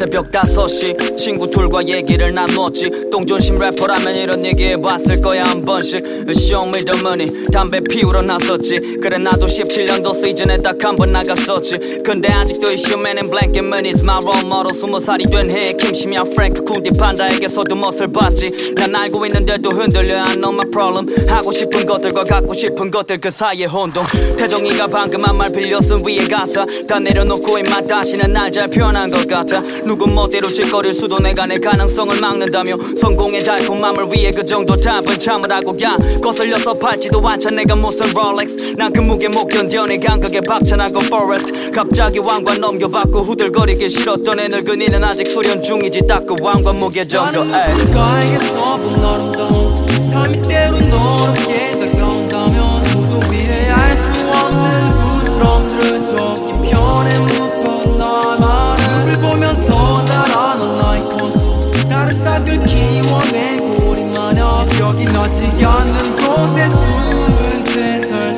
새벽 5시 친구 둘과 얘기를 나누었지. 똥존심 래퍼라면 이런 얘기 해봤을 거야 한 번씩. Show me the money 담배 피우러 나섰지. 그래 나도 17년도 시즌에 딱 한 번 나갔었지. 근데 아직도 issue man in black and money is my role model. 20살이 된 해에 킴심이야 프랭크 쿨디 판다에게서도 멋을 봤지. 난 알고 있는데도 흔들려 I know my problem. 하고 싶은 것들과 갖고 싶은 것들 그 사이에 혼동. 태정이가 방금 한 말 빌려 쓴 위에 가사 다 내려놓고 임마 다시는 날 잘 표현한 것 같아. 누구 멋대로 짓거릴 수도 내가 내 가능성을 막는다며. 성공의 달콤함을 위해 그 정도 답은 참으라고. 야 거슬려서 밟지도 않자 내가 무슨 롤렉스. 난 그 무게 못 견뎌 내 감각에 박찬하고 포레스트. 갑자기 왕관 넘겨받고 후들거리기 싫었던 애 늙은이는 아직 수련 중이지. 딱 그 왕관 무게 정도. 나는 누군가에게서 본 아름다움 삶이 때론 어렵게 다가온다면 무도 위해 알 수 없는 부스럼들을 적인 편에 묻던 나만은 누굴 보면서 자라난 나의 컨셉 다른 싹들 키워내 고리 마냥 여기 너지 않는 곳에 숨은 채 잘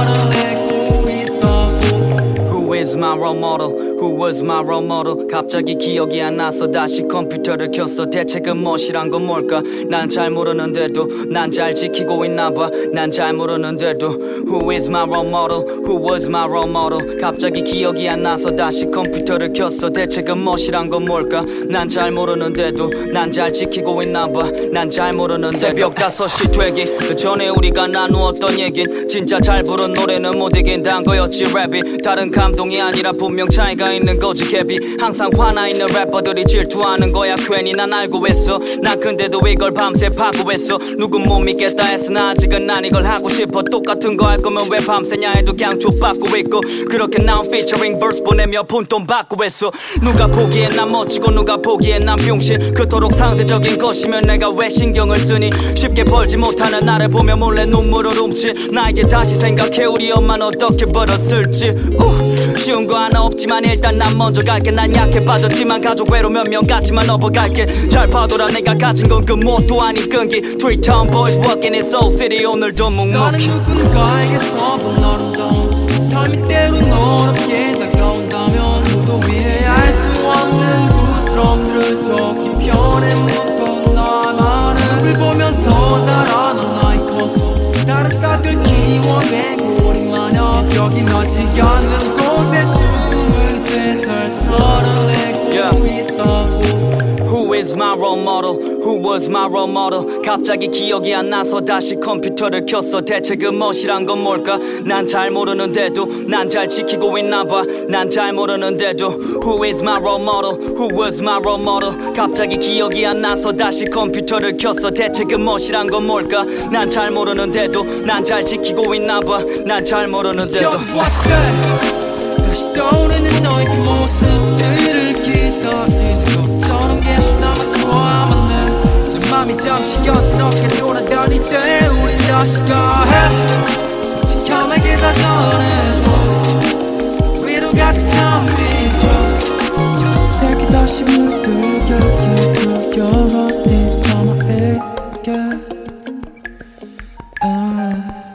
살아내고 있다고. Who is my role model? Who was my role model? 갑자기 기억이 안 나서 다시 컴퓨터를 켰어. 대체 그 멋이란 건 뭘까? 난 잘 모르는데도 난 잘 지키고 있나봐. 난 잘 모르는데도 Who is my role model? Who was my role model? 갑자기 기억이 안 나서 다시 컴퓨터를 켰어. 대체 그 멋이란 건 뭘까? 난 잘 모르는데도 난 잘 지키고 있나봐. 난 잘 모르는데도 새벽 5시 되기 그 전에 우리가 나누었던 얘긴 진짜 잘 부른 노래는 못 이긴단 거였지. 랩이 다른 감동이 아니라 분명 차이가 있는 거지. 갭이 항상 화나 있는 래퍼들이 질투하는 거야. 괜히 난 알고 있어. 난 근데도 이걸 밤새 파고 있어. 누군 못 믿겠다 했으나 아직은 난 이걸 하고 싶어. 똑같은 거 할 거면 왜 밤새냐 해도 그냥 족받고 있고. 그렇게 나온 피처링 verse 보내며 푼돈 받고 있어. 누가 보기엔 난 멋지고 누가 보기엔 난 병신. 그토록 상대적인 것이면 내가 왜 신경을 쓰니. 쉽게 벌지 못하는 나를 보며 몰래 눈물을 훔치. 나 이제 다시 생각해 우리 엄마는 어떻게 벌었을지. 쉬운 거 하나 없지만 일단 난 먼저 갈게. 난 약해 빠졌지만 가족 외로 몇 명 같지만 업어갈게. 잘 봐둬라 내가 가진 건 그 뭣도 아닌 끈기. Three town boys walking in Soul City 오늘도 묵묵히. 나는 누군가에게서 본 아름다움 삶이 때론 어렵게 다가온다면 무도 위해 알 수 없는 부스럼들을 적인 편에 묻던 나만은 누굴 보면서 자라난 나의 컨셉 다른 싹들 키워내 고리 마냥 여기 너지 않는 곳에 숨은 채 잘 살아내고 있다고. Who is my role model? Who was my role model? 갑자기 기억이 안 나서 다시 컴퓨터를 켰어. 대체 그 멋이란 건 뭘까? 난 잘 모르는데도 난 잘 지키고 있나봐. 난 잘 모르는데도 Who is my role model? Who was my role model? 갑자기 기억이 안 나서 다시 컴퓨터를 켰어. 대체 그 멋이란 건 뭘까? 난 잘 모르는데도 난 잘 지키고 있나봐. 난 잘 모르는데도 watch that 다시 떠오르는 너의 그 모습들을 기다리는 것처럼 계속 남아 좋아만 해. 내 맘이 잠시 어지럽게 돌아다닐 때 우린 다시 가해. 솔직함에게 다 전해줘 위로 가득 찬 빛으로 새끼 다시 무릎을 꿇게 영원히 남아있게.